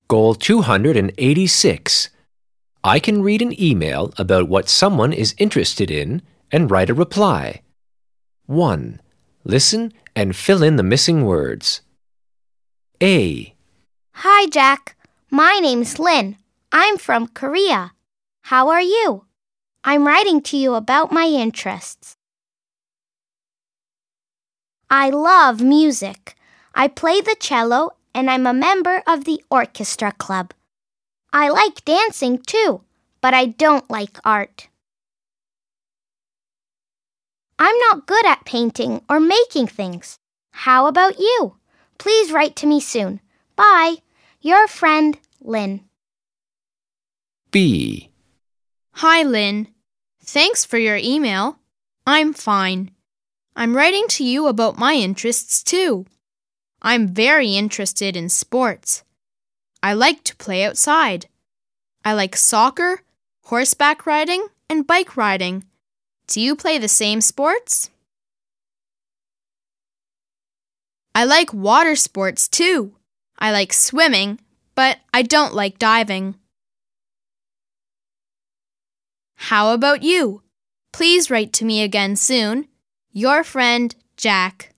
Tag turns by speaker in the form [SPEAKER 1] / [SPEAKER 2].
[SPEAKER 1] Goal 286. I can read an email about what someone is interested in and write a reply. 1. Listen and fill in the missing words. A.
[SPEAKER 2] Hi, Jack. My name's Lynn. I'm from Korea. How are you? I'm writing to you about my interests. I love music. I play the cello and I'm a member of the orchestra club. I like dancing too, but I don't like art. I'm not good at painting or making things. How about you? Please write to me soon. Bye. Your friend, Lynn.
[SPEAKER 1] B.
[SPEAKER 3] Hi, Lynn. Thanks for your email. I'm fine. I'm writing to you about my interests too. I'm very interested in sports. I like to play outside. I like soccer, horseback riding, and bike riding. Do you play the same sports? I like water sports too. I like swimming, but I don't like diving. How about you? Please write to me again soon. Your friend, Jack.